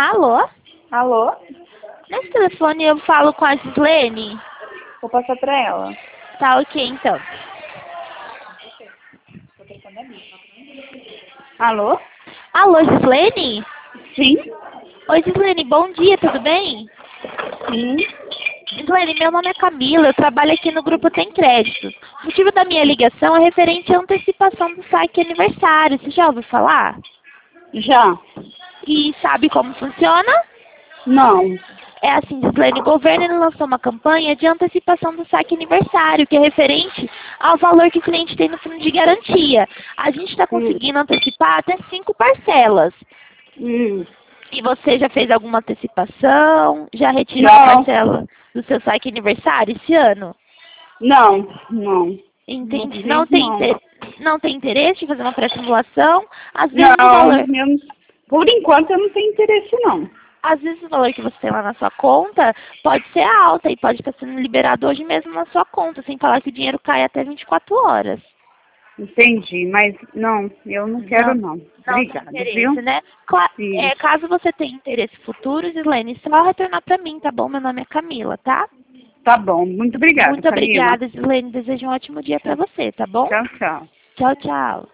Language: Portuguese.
Alô? Alô? Nesse telefone eu falo com a Gislene? Vou passar pra ela. Tá ok, então. Alô? Alô, Gislene? Sim? Oi, Gislene, bom dia, tudo bem? Sim. Gislene, meu nome é Camila, eu trabalho aqui no Grupo Tem Crédito. O motivo da minha ligação é referente à antecipação do saque aniversário. Você já ouviu falar? Já? E sabe como funciona? Não. É assim, Gislene, o governo ele lançou uma campanha de antecipação do saque aniversário, que é referente ao valor que o cliente tem no fundo de garantia. A gente está conseguindo antecipar até 5 parcelas. E você já fez alguma antecipação? Já retirou a Não. parcela do seu saque aniversário esse ano? Não. Não. Entendi. Não fiz, não. Não tem interesse em fazer uma pré-simulação? Às vezes o Não. valor... Por enquanto eu não tenho interesse, não. Às vezes o valor que você tem lá na sua conta pode ser alta e pode estar sendo liberado hoje mesmo na sua conta, sem falar que o dinheiro cai até 24 horas. Entendi, mas não, eu não quero, não. Não Obrigada, tem interesse, viu? né? Sim. Caso você tenha interesse futuro, Gislene, só retornar para mim, tá bom? Meu nome é Camila, tá? Tá bom, muito obrigada, Muito Camila. obrigada, Gislene. Desejo um ótimo dia para você, tá bom? Tchau, tchau. Tchau, tchau.